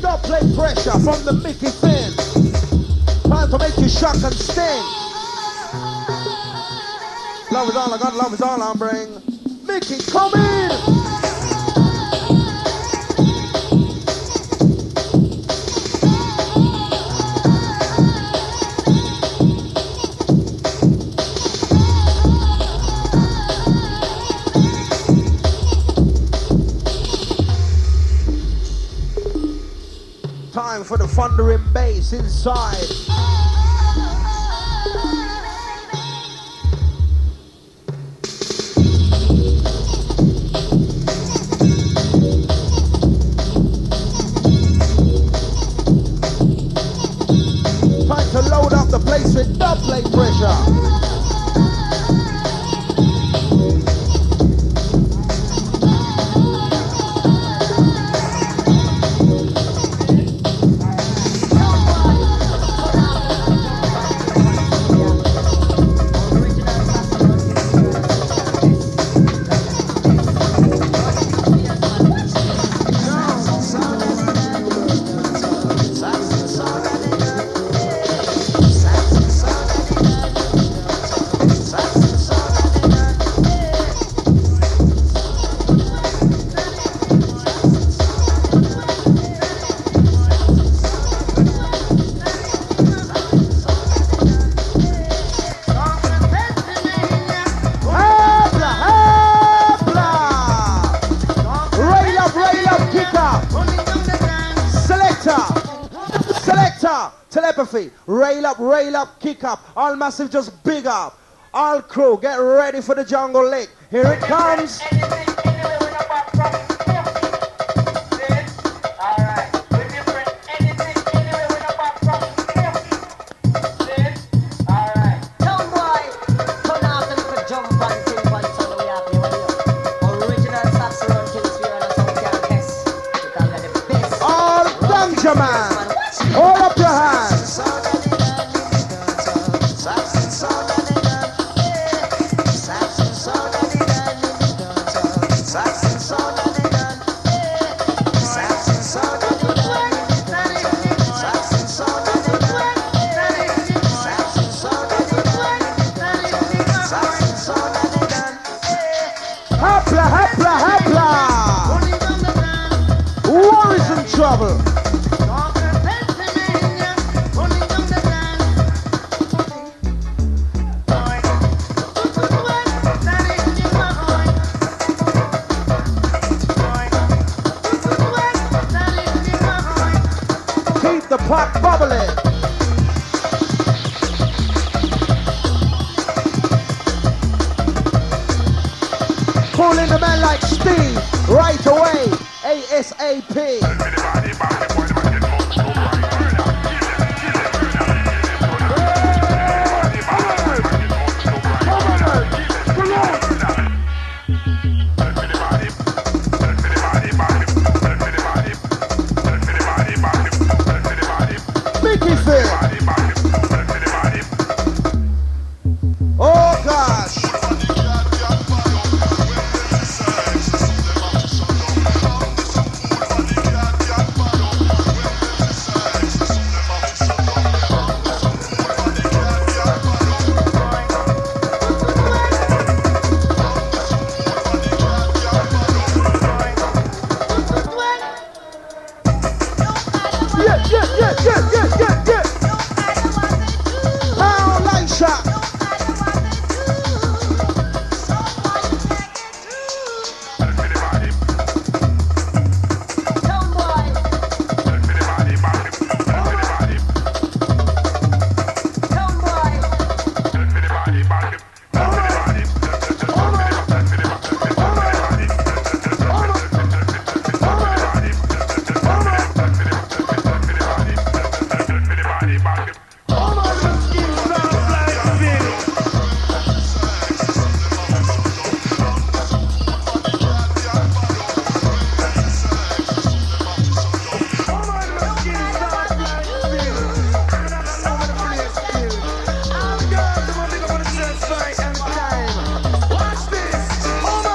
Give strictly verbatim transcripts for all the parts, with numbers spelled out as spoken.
Don't play pressure from the Mickey Finn. Time to make you shock and sting. Love is all I got, love is all I bring. Mickey, come in! Time for the thundering bass inside. Time to load up the place with double plate pressure. Telepathy, rail up, rail up, kick up. All massive, just big up. All crew, get ready for the jungle lick. Here it comes. All ganja man, hold up your hands. Hapla, hapla, hapla. War is in trouble. Keep the pot bubbling. Calling the man like Steve right away, ASAP. Mickey Finn. Oh gosh. Yeah, yeah, yeah, yeah, yeah, yeah, yeah. Pound line shot.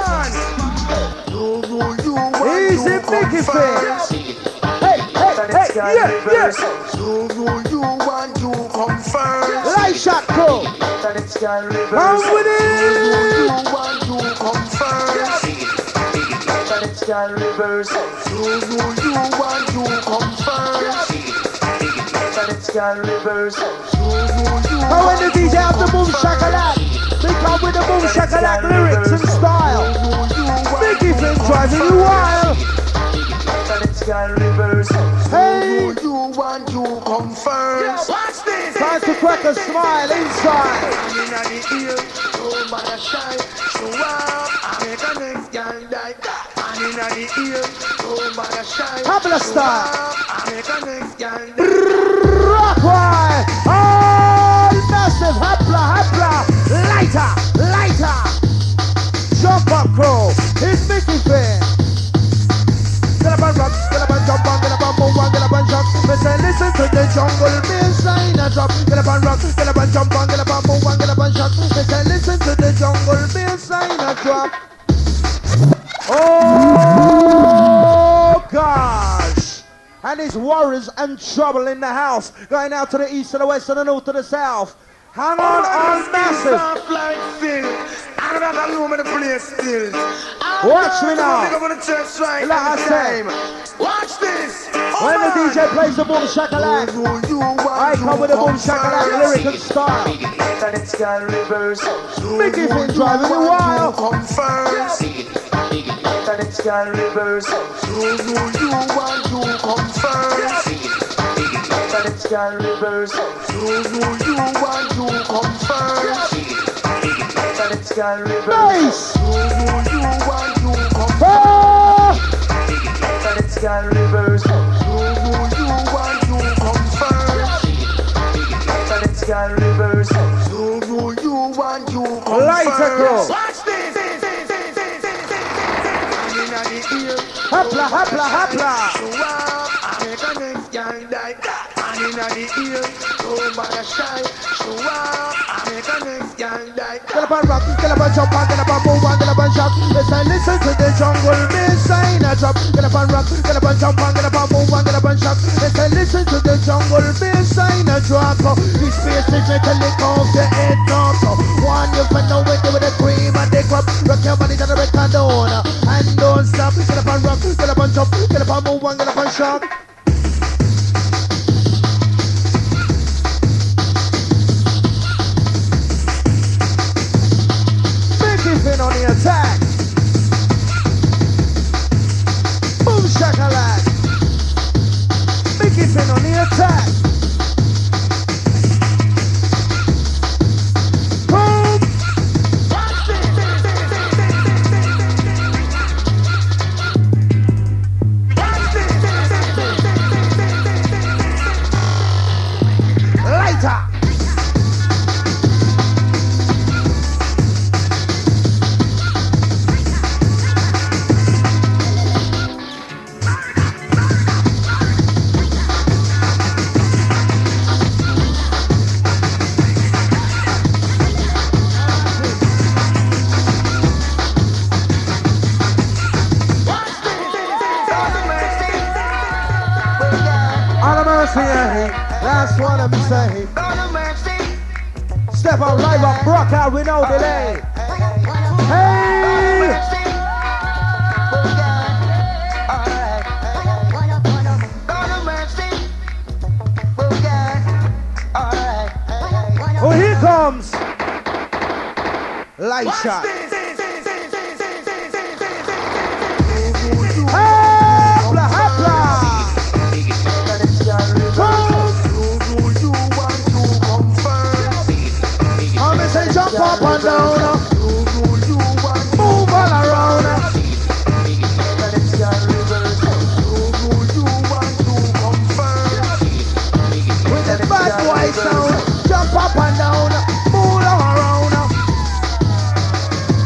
Mickey Finn. Hey, hey, hey. yeah, yeah. So who you want to come first? Light shot crew. Come with it. So who you want to come first? Reverse. So who you want to come first? Reverse. How when the D J have the boom shakalak, they come with the boom shakalak lyrics and style. Mickey Finn driving you wild. Hey, who you want to come first? Watch this. Time to crack a smile inside. Habla style. Rockwire. All massive. Habla, habla. Lighter, lighter. Jump up crew. It's Mickey Finn. Get up and rock, get up and jump on, get up and move on, get up and jump. Me say listen to the jungle bassline a drop. Get up and rock, get up and jump on, get up and move on, get up and jump. Me say listen to the jungle bassline a drop. Oh gosh! And his worries and trouble in the house, going out to the east, to the west, to the north, to the south. Hang on, all massive. Watch me now. Like I say, watch this. when the D J plays the boom shakalak, I come with the boom shakalak lyric and style. Mickey Finn driving the wild. Come first. Reverse. So who you want to come first? Reverse. So who you want to come first? Nice. So who you want to come Oh! first? Reverse. So who you want to come first? Reverse. So who you want to come Lighter first? girl. Watch this. Hapla, hapla, hapla. So I make a next guy die. And in the ear, oh my shy. So I make a next guy die. Get up and rock, get up and jump on, get up and move on, get up and shout. Listen, listen to the jungle bassline a drop. Get up and rock, get up and jump on, get up and move on, get up and shout. Listen, listen to the jungle bassline a drop. This bass is metallic off the head drop. One you find out when they with the cream and they grab. Rock your body to the record on and don't stop. Get up and rock, get up and jump, get up and move on, get up and shout. Finn on the attack. Boom shakalak. Mickey Finn on the attack. Boom. Lighter. Last one of me say, step up, live up, rock out with no delay. Hey! Oh, here comes light shot. Hopla, hopla. Say jump up and down, move all around. With the bad boy sound, jump up and down, move all around.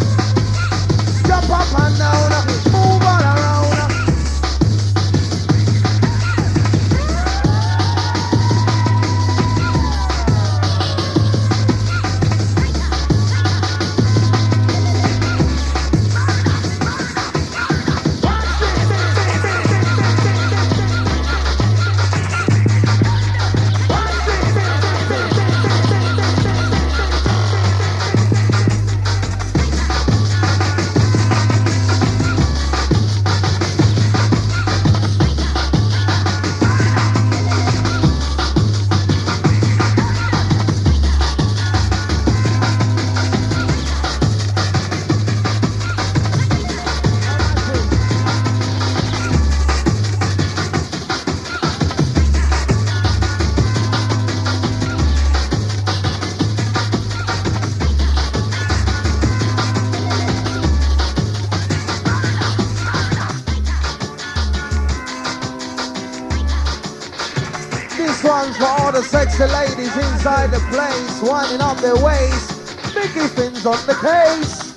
This one's for all the sexy ladies inside the place, winding up their waist. Mickey Finn's on the case.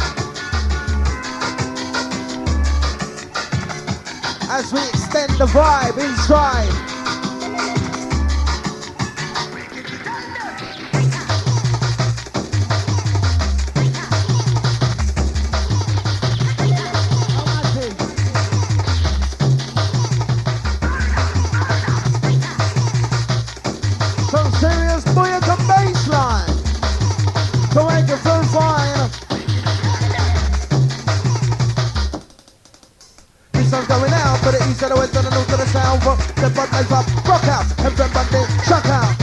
As we extend the vibe in stride. Some serious booyaka bassline to make you feel fine. This one's going out to the east, to the west, to the north, to the south. The buttons up, rock out, everybody shock out.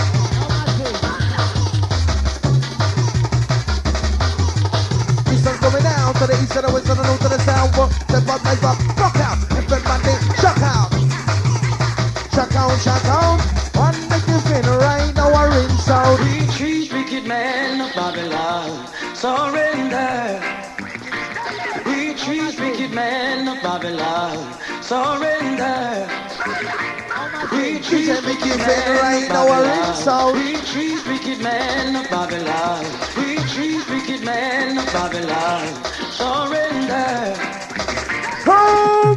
This one's going out to the east, to the west, to the north, to the south. The buttons up, rock out, everybody shock out. Shock out, shock out. One make you feel right now we're in South. Retreat, wicked man of Babylon, surrender. Retreat, wicked man of Babylon, surrender. Retreat, wicked man of Babylon. Retreat, wicked man of Babylon. Retreat, wicked man of Babylon, surrender. Home!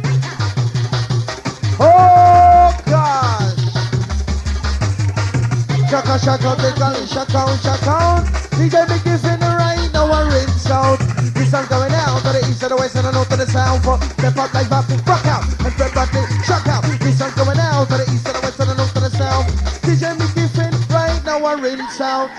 Oh God! Shaka shaka tickle, shaka shaka. D J Mickey in the rain, now we're in South. This song's going out to the east, to the west, to the north, to the south. Step up like that, rock out, and everybody shock out. This song's going out to the east, to the west, to the north, to the south. D J Mickey in right now we're in South.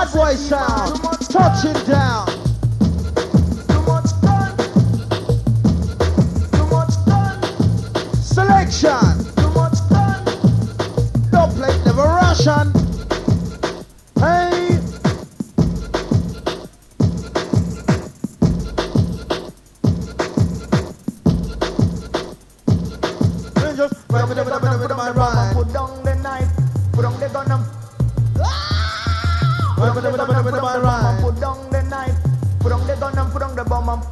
bad boy sound, touching down. Too much gun. Too much gun. Selection. Too much gun. Don't play never Russian. Hey. Just put Put down the knife. Put down the gun and Put down the gun and put down the bomb and put down the knife. Put down the gun and put down the bomb and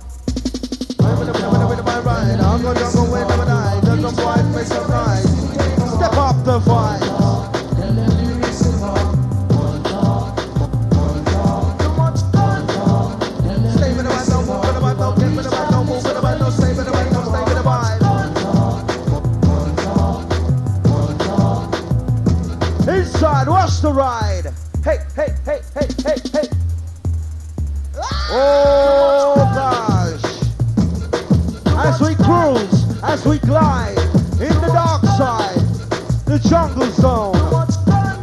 I'm gonna go away, never die. Just some boy make some noise. Step up the fight. too much gun. Stay with the vibe, don't move with the vibe, don't get with the vibe, don't move with the vibe, don't stay with the vibe, don't stay with the vibe. Inside, watch the ride. Hey, hey, hey, hey, hey, hey. Oh gosh. As we cruise, as we glide in the dark side, the jungle zone. Too much gun.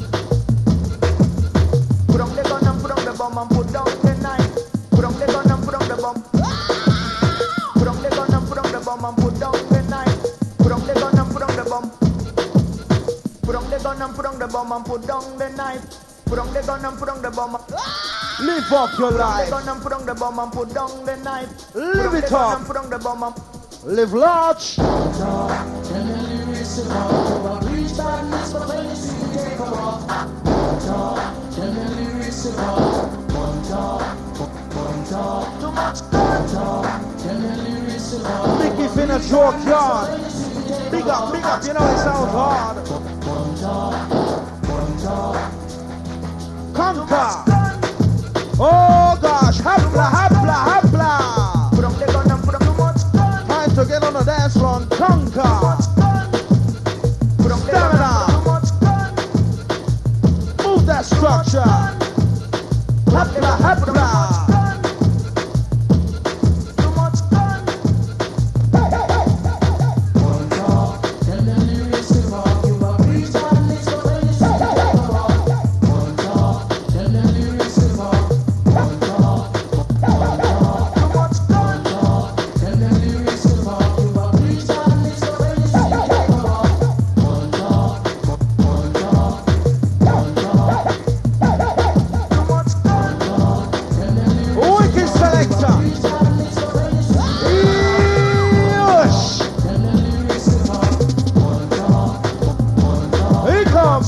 Put down the gun and put down the bomb and put down the knife. Put down the gun and put down the bomb. Put down the gun and put down the bomb and put down the knife. Put down the gun and put down the bomb. Put down the gun and put down the bomb and put down the knife. Put down the gun and put down the bomb. Live up your Put down the life. gun and put down the bomb and put down the knife. Live Put it down the gun up. and put down the bomb and Live large. too much gun. Mickey Finna joke yard. Big up, big up, you know it sounds hard. Conquer. Oh gosh, hapla, hapla, hapla. Put down the gun and put down too much gun. Time to get on the dance floor and conquer. Put down the gun and put down too much gun. Move that structure. Hapla, hapla. Too much gun. Wicked selector. Yosh. Here he comes.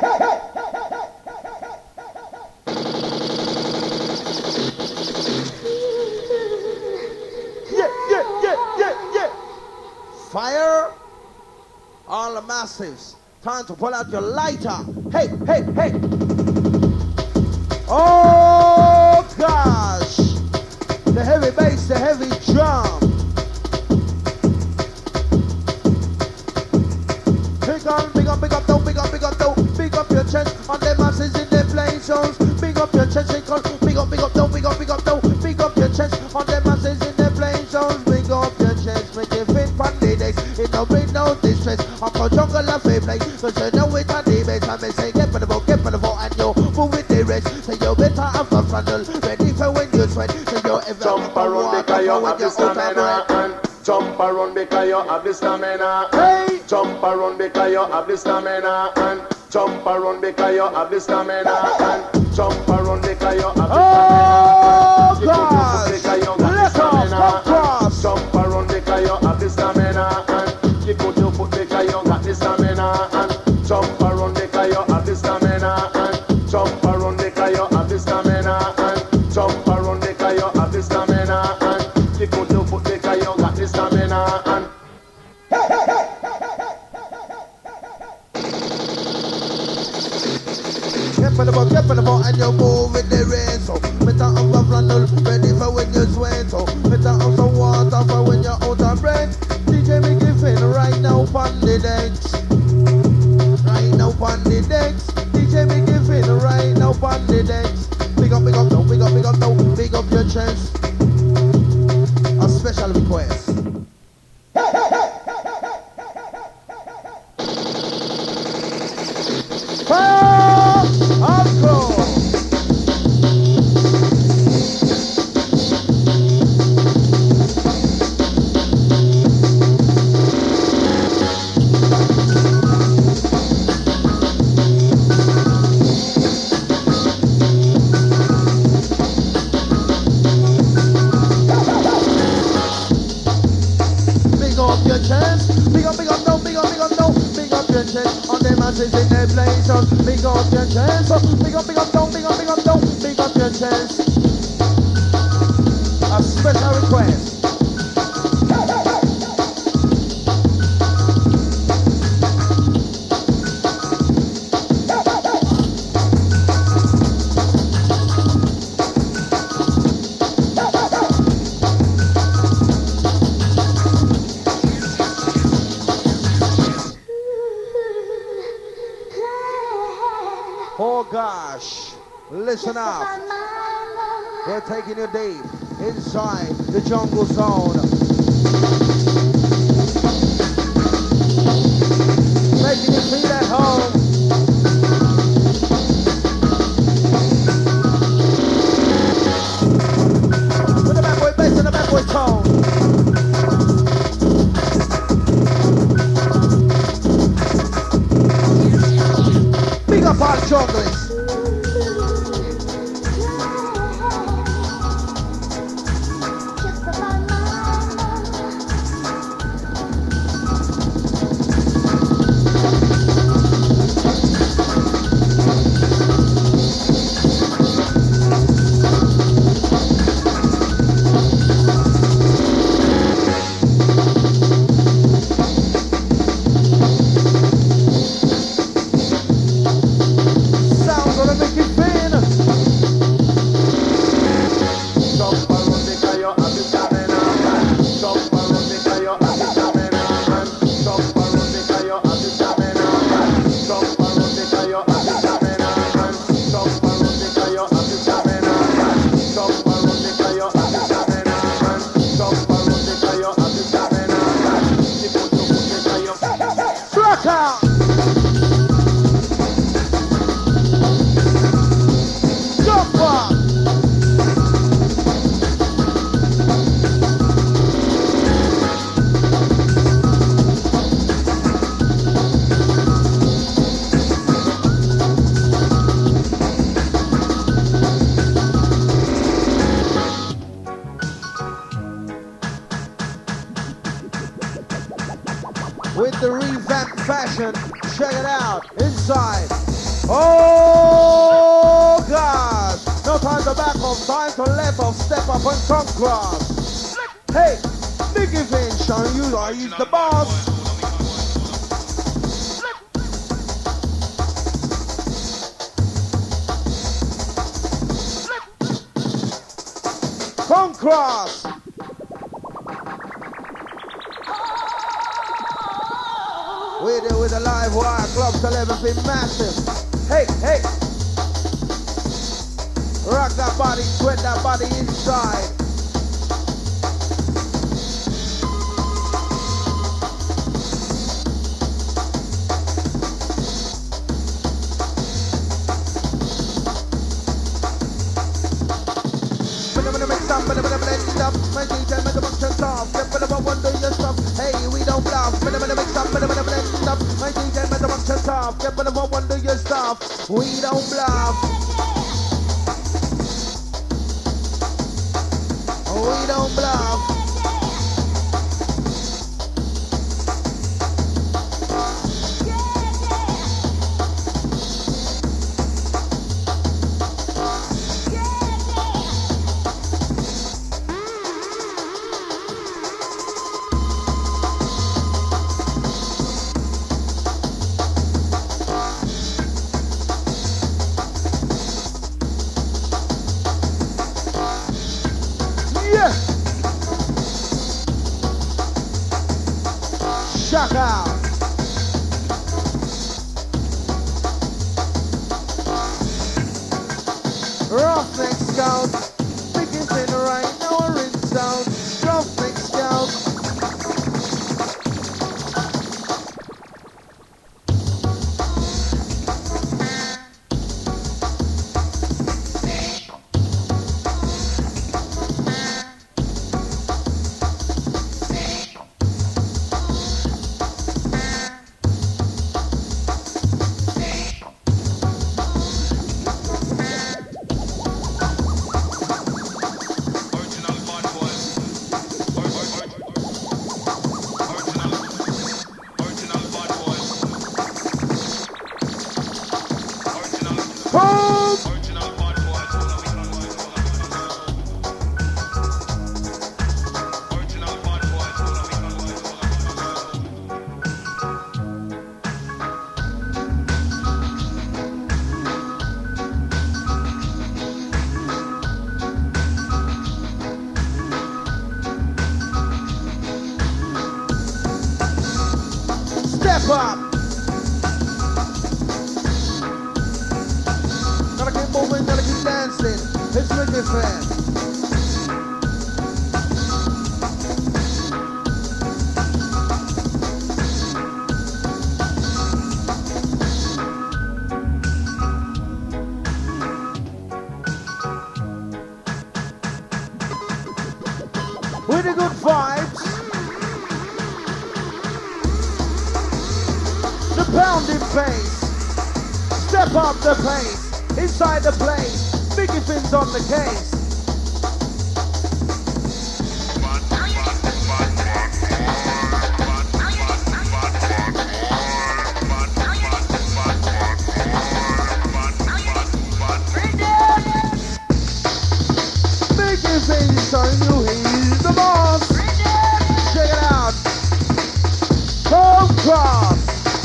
Yeah, yeah, yeah, yeah, yeah. Fire all the massives. Time to pull out your lighter. Hey, hey, hey. Oh gosh. The heavy bass, the heavy drum. Big up, big up, big up, though, big up, big up, though. Big up your chest on the masses in the playing shows. Big up your chest, big up, big up, big up, though, big up, big up, though. Big up your chest on the masses in the playing shows. Big up your chest, make it fit on the decks. It don't bring no distress. I'm a jungle of a play. So you know it on the bass. I may say, get for the ball, get for the ball, and you move with the rest. So you better have a frontal, ready for when you sweat. So you ever Jump around because you have the stamina and jump around because you have the stamina. Hey! Jump around because you have the stamina and jump around because you have the stamina and jump around because you have the Oh stamina. gosh! Let off, come cross. Jump around because you have the stamina and kick out your foot because you got the stamina and jump around because you have the stamina and jump around because you have the stamina and jump around because you have the stamina and kick out your foot because you got the stamina and Get for the ball, get for the ball, and you move with the rain. So, better have a frontal, ready for when you sweat. So, better have some water for when you're out of breath. D J make it feel right now on the decks. Right now on the decks. D J make it feel right now on the decks. Big up, big up, no, big up, big up, no, big up your chest. A special request. Fire! Hardcore! your chest, on them masses in their place. So big up your chest, so big up, big up, down, big up, big up, down, big up your chest. A special request. Oh gosh, listen up. We're taking you deep inside the jungle zone. Making you feel at home. With the bad boy bass and the bad boy tone. Big up our junglers. With the revamped fashion, check it out, inside. Oh God! No time to back off, time to left off, step up and come cross. Hey, Nicky Vin showing you are he's the boss. Come cross. We're there with a live wire, clubs eleven been massive. Hey, hey. Rock that body, sweat that body inside. My D J make a bunch of stuff. Get rid of a wonder your stuff. Hey, we don't bluff. Mix up, blend up. My D J make a bunch of stuff. Get rid of a wonder your stuff. We don't bluff. We don't bluff. keep moving, gotta keep dancing. It's Reggae Fest. With the good vibes, the pounding bass, step up the pace, inside the place, Biggie Fins on the case. Biggie Fins telling you he's the boss. Check it out. Home Cross.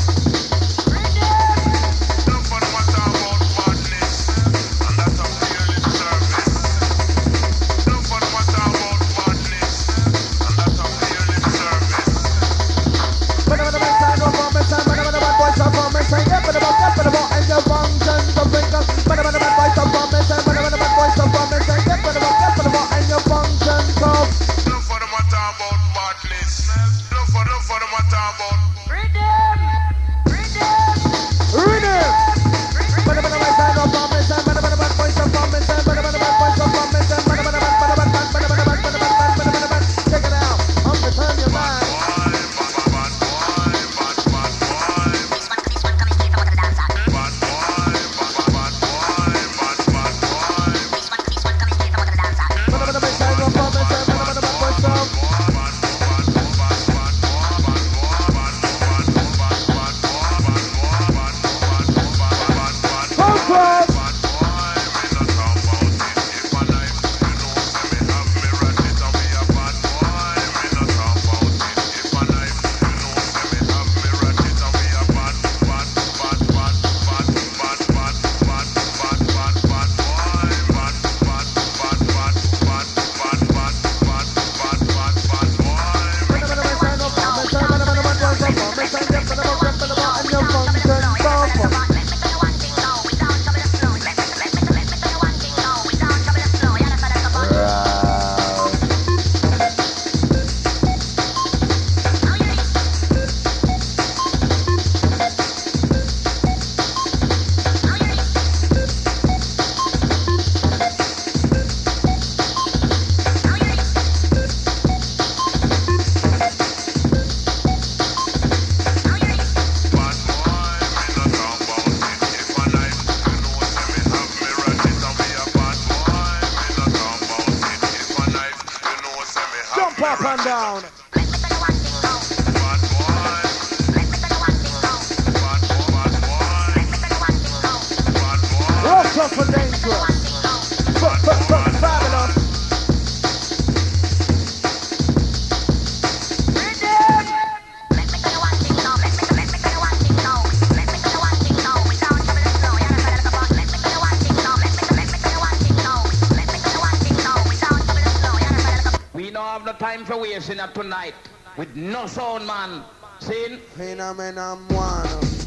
Tonight with no sound man. Sing. Phenomenon one.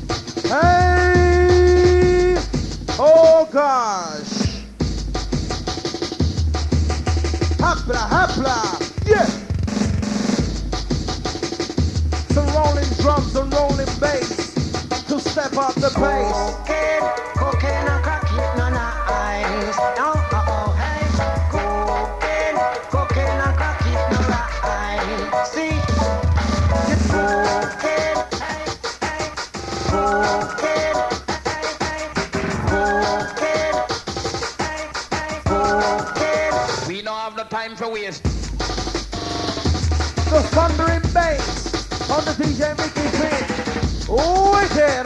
Hey! Oh gosh! Hapla, hapla! Yeah! Some rolling drums and rolling bass to step up the pace. Cocaine, cocaine and crack it, no nice. No, oh, oh, hey. Cocaine, cocaine and crack it, no nice. See, it's cocaine, hey, hey. Cocaine, hey, hey. Cocaine, hey, hey. Cocaine. We don't have no time for waste. The thundering bass on the D J Mickey Finn. Oh, it's here.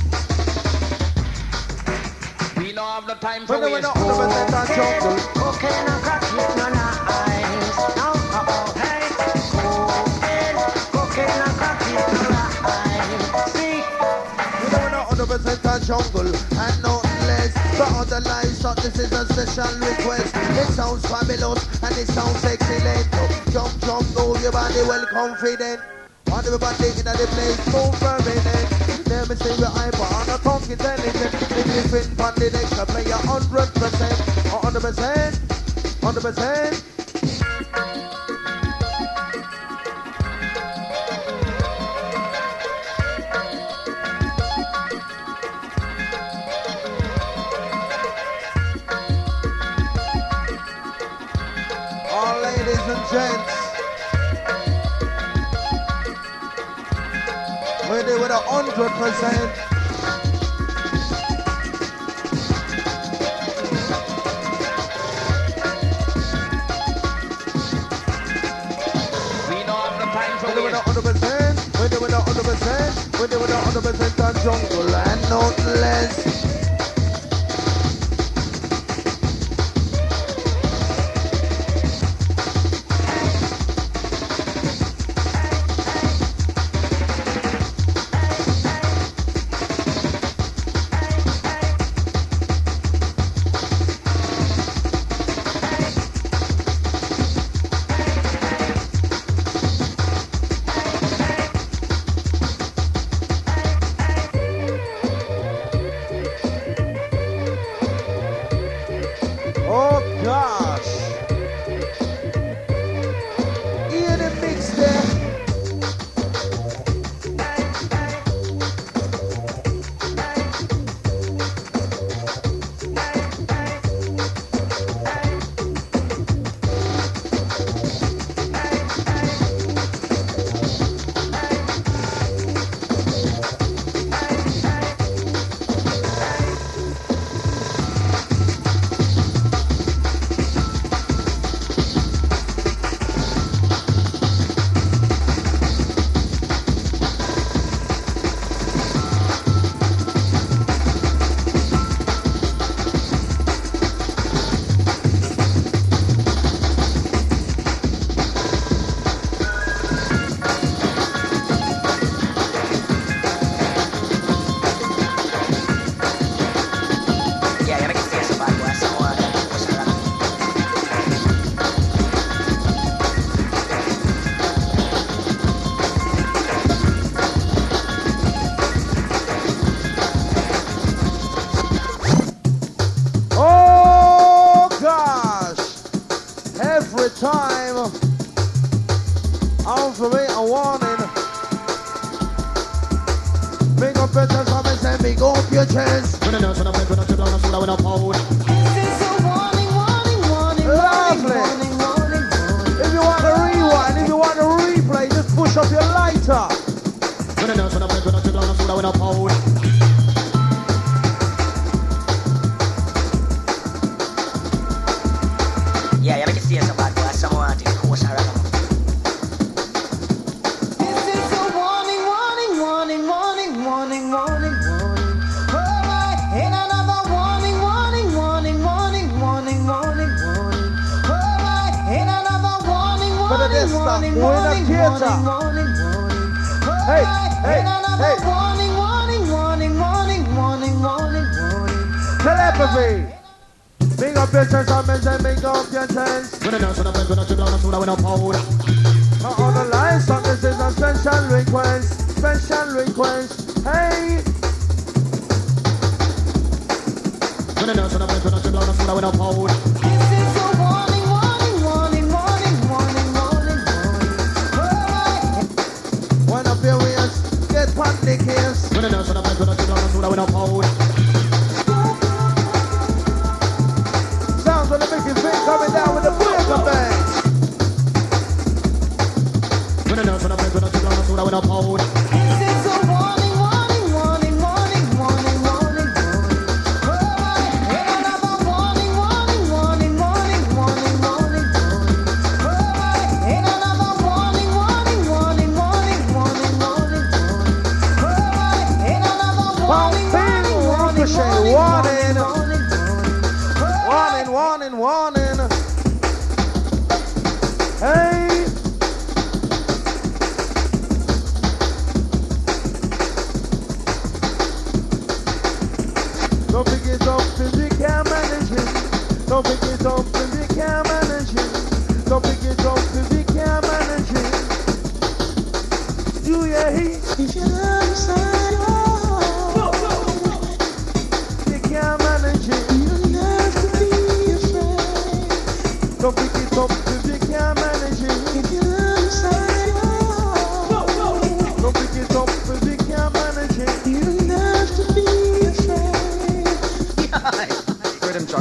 We don't have no time for when waste. When we're not on the jungle. Cocaine and crack it, no nice. No, oh, oh, hey. Cocaine, cocaine and crack it, no nice. See, we know we're not one hundred percent on jungle and nothing less. But other lives, so this is a special request. It sounds fabulous and it sounds excellent. Jump, jump, move your body well confident. Want everybody in the place, move permanent. Let me see your eyeball on the tongue intelligent. If you fit on the next, I play a hundred percent, a hundred percent, hundred percent. All ladies and gents, we're there with a hundred percent. We're doing a hundred percent, we're doing a hundred percent, we're doing a hundred percent on jungle and nothing less.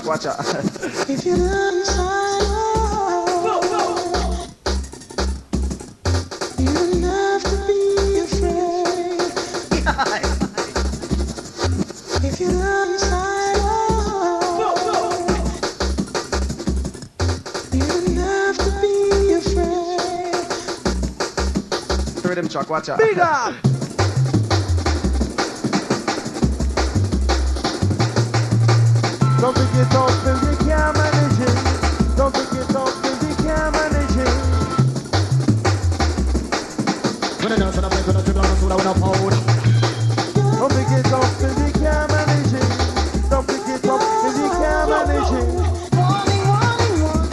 watch out. If you look inside, you don't have to be afraid. If you look inside, you don't have to be afraid. Rhythm Chuck, watch out. Big up! Don't pick it up if you can't manage it. Don't pick it up if you can't manage it. When I know so I play with a dribble on the soda with a pound. Don't pick it up if you can't manage it. Don't pick it up if you can't manage it. Warning, warning, warning.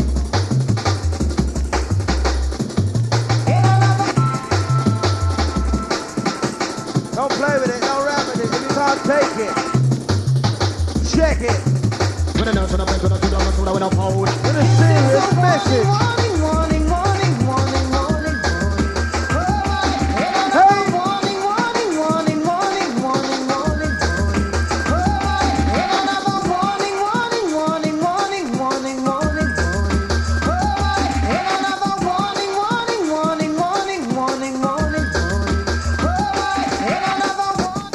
Don't play with it, don't rap with it. If you can't take it, check it. When I know so I play with a dribble on the soda with a pound. With a serious message. Warning, warning, warning, warning, warning, warning. Hey! Warning, warning, warning, warning, warning, warning, warning. Another warning, warning, warning, warning, warning, warning, warning. Another warning, warning, warning, warning, warning, warning, warning. Another warning.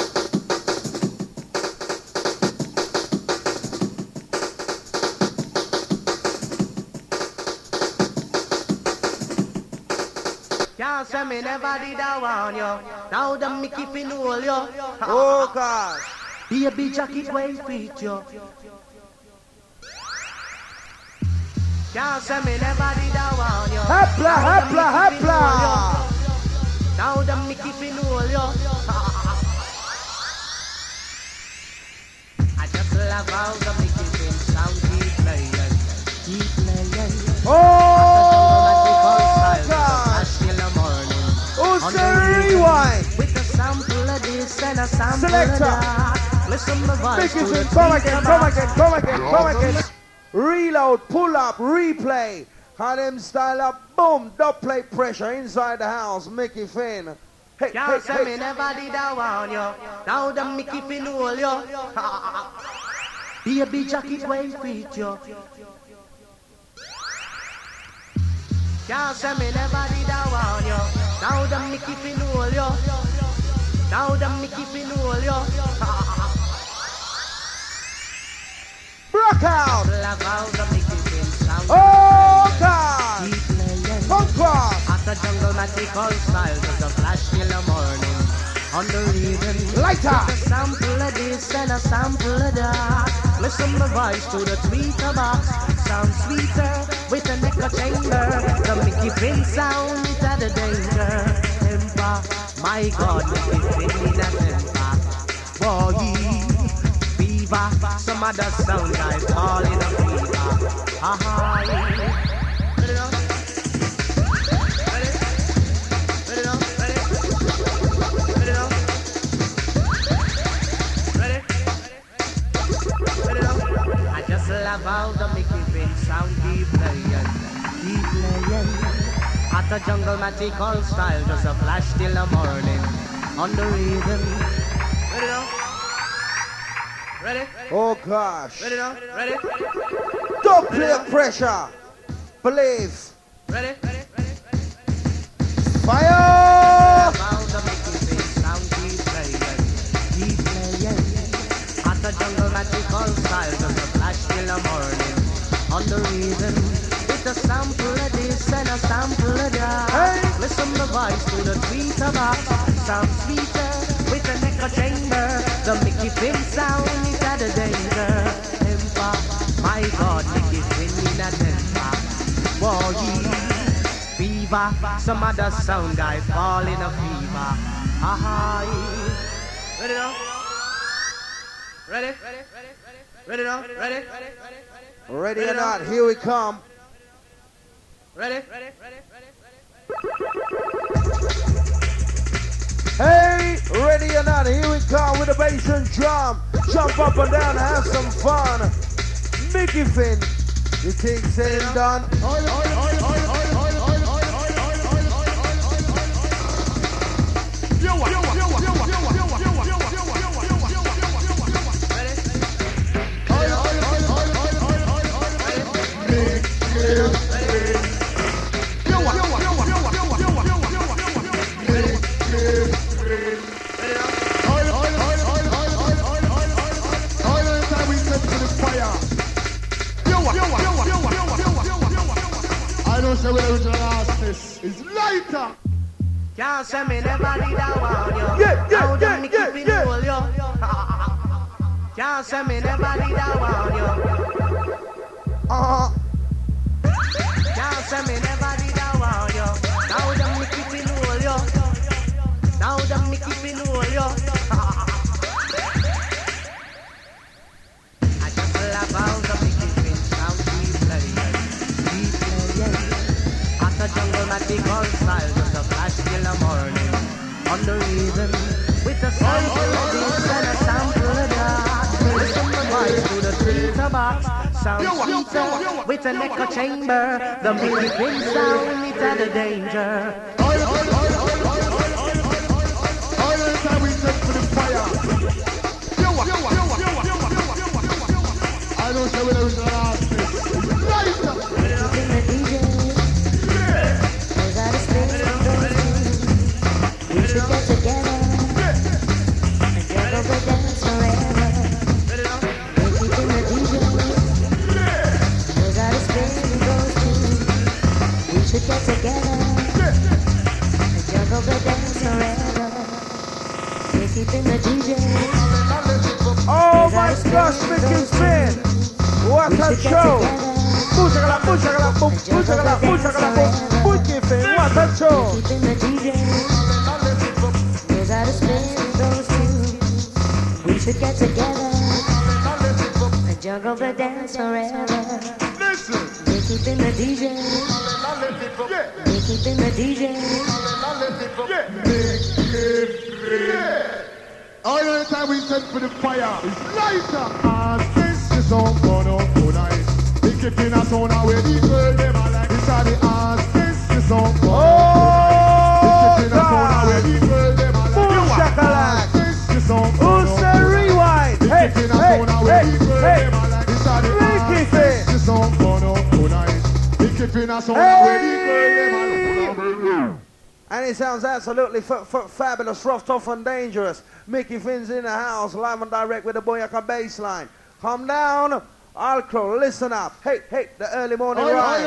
Can't say me never did I want you. Now that me keep in hold you. Oh God. Baby jacket way fit you. Can't say me never did I want you. Hapla, hapla, hapla. Now that me keep in hold you. I just love how the me keep in sound keep playing, keep playing. Oh God. Who's the rewind? With a sample of this and a sample Selector. of that. Listen my voice Make to it the in. Come beat again, of come that. again, come again, come again. Reload, pull up, replay. How them style up, boom, dub play pressure inside the house. Mickey Finn. Hey, hey, Can't say me hey. never did I want you. Now that me keep in hold you. Baby jacket way fit you. Can't say me never did I want you. Now that me keep in hold you. Now that me keep in hold you. Rock out. Love how the me keep in sound. Oh God. Keep playing. Come cross. At the jungle magical style, just a flash till the morning. On the rhythm, Lighter. with a sample of this and a sample of that. Listen my voice to the tweeter box. Sound sweeter with an echo chamber. The Mickey Finn sound is at the danger. Temper, my God, Mickey Finn in a temper. Boy, fever, some other sound I fall in a fever. Ha ha. Ready now? Ready? Ready now? Ready? Ready now? Ready? Ready now? I just love how the Mickey Finn sound keep playing, keep playing. At the jungle magical style, just a flash till the morning. On the rhythm. Ready now? Ready? Oh gosh. Ready now? Ready? Dub play pressure. Believe. Ready? Ready? Ready? Fire. How the Mickey Finn sound keep playing, keep playing. At the jungle magical style, just a flash till the morning. On the rhythm, with a sample of this and a sample of that. Hey. Listen the voice to the tweeter box. Sound sweeter with an echo chamber. The Mickey Finn sound is at a danger. Temper, my God, Mickey Finn in a temper. Boy, fever, some other sound guy fall in a fever. Aha. Ready now? Ready? Ready? Ready now? Ready? Ready or not, here we come. Ready? Ready? Ready? Hey, ready or not, here we come with the bass and drum. Jump up and down, have some fun. Mickey Finn, you think said and done? show with the original artist is lighter. Can't say me never did I want you. Yeah, yeah, Now yeah, them me yeah, keeping yeah. hold you. Can't say me never did I want you. Uh-huh. Can't say me never did I want you. Now them me keeping hold you. Now them me keeping hold you. I just love how the me keeping sound we play. We play. At the jungle magical style, just a flash till the morning. On the rhythm, with a sample of this and a sample of that. Listen the voice to the tweeter box. Sound sweeter, with an echo chamber. The Mickey Prince sound, it's at the danger. All the time we take for the fire. I don't show with the original artist is lighter. We should get together and juggle the dance forever. We're keeping the D J. Knows how to spin and goes to. We should get together and juggle the dance forever. We're keeping the D J. Oh my gosh, Mickey Finn! What a show! Pushagala, pushagala, boom, pushagala, pushagala, boom, Mickey Finn, what a show! Keeping the D J. Knows how to spin and goes to. We should get together and juggle the dance forever. Listen! We're keeping the D J. We're keeping the D J. All the time we send for the fire is lighter. As this is on burn up tonight. We keeping us on our way. The girl them a like. It's all the as this is on burn up. We keeping us on our way. The girl them a like. Boom shakalak. As this is on burn up. Who say rewind? Hey, hey, hey, hey. It's all the as this is on burn up tonight. We keeping us on our way. The girl them a like. And it sounds absolutely f f fabulous, rough, tough and dangerous. Mickey Finn's in the house, live and direct with the Boyaka bass line. Come down, Alcro, listen up. Hey, hey, the early morning ride.